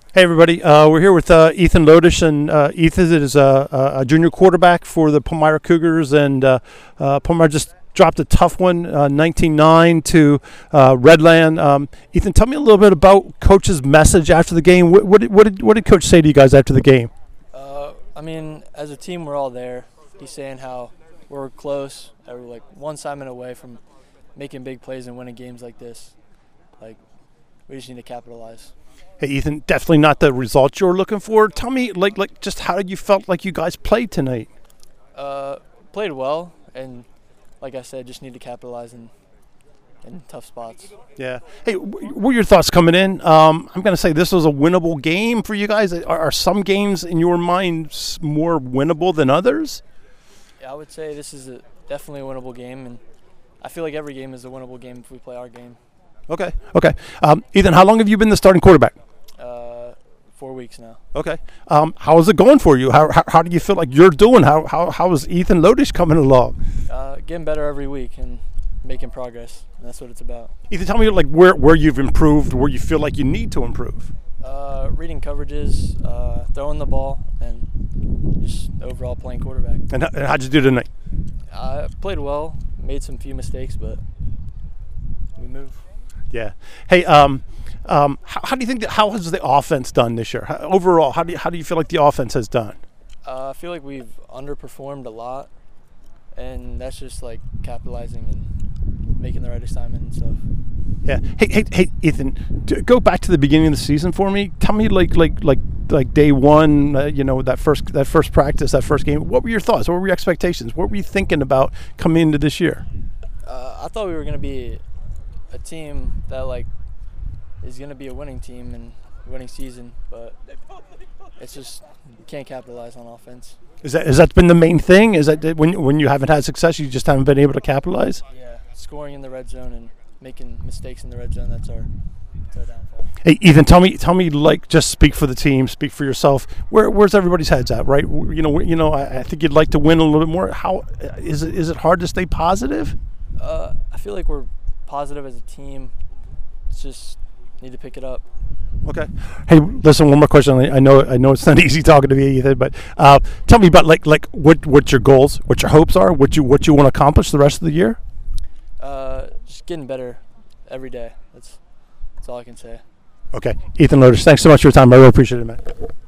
Hey everybody, we're here with Ethan Lodish, and Ethan is a junior quarterback for the Palmyra Cougars, and Palmyra just dropped a tough one, 19-9 to Redland. Ethan, tell me a little bit about Coach's message after the game. What did Coach say to you guys after the game? As a team, we're all there. He's saying how we're close, that we're like one assignment away from making big plays and winning games like this. Like, we just need to capitalize. Hey Ethan, definitely not the results you're looking for. Tell me, just how did you felt like you guys played tonight? Played well, and like I said, just need to capitalize in tough spots. Yeah. Hey, what were your thoughts coming in? I'm going to say this was a winnable game for you guys. Are some games in your mind more winnable than others? Yeah, I would say this is definitely a winnable game, and I feel like every game is a winnable game if we play our game. Okay. Ethan, how long have you been the starting quarterback? 4 weeks now. Okay. How is it going for you? How do you feel like you're doing? How is Ethan Lodish coming along? Getting better every week and making progress. And that's what it's about. Ethan, tell me where you've improved, where you feel like you need to improve. Reading coverages, throwing the ball, and just overall playing quarterback. And how'd you do tonight? I played well, made some few mistakes, but we move. Yeah. Hey, how do you think how has the offense done this year? Overall, how do you feel like the offense has done? I feel like we've underperformed a lot, and that's just like capitalizing and making the right assignment and stuff. Yeah. Hey, Ethan, go back to the beginning of the season for me. Tell me like day one, that first practice, that first game. What were your thoughts? What were your expectations? What were you thinking about coming into this year? I thought we were going to be a team that is going to be a winning team and winning season, but it's just we can't capitalize on offense. Has that been the main thing? Is that when you haven't had success, you just haven't been able to capitalize? Yeah, scoring in the red zone and making mistakes in the red zone, that's our downfall. Hey Ethan, tell me, just speak for the team, speak for yourself. Where's everybody's heads at, right? I think you'd like to win a little bit more. How is it hard to stay positive? I feel like we're positive as a team. It's just need to pick it up. Okay. Hey, listen, one more question. I know it's not easy talking to me, Ethan, but tell me about what your goals, what your hopes are, what you want to accomplish the rest of the year. Just getting better every day. That's all I can say. Okay. Ethan Lodish, thanks so much for your time. I really appreciate it, man.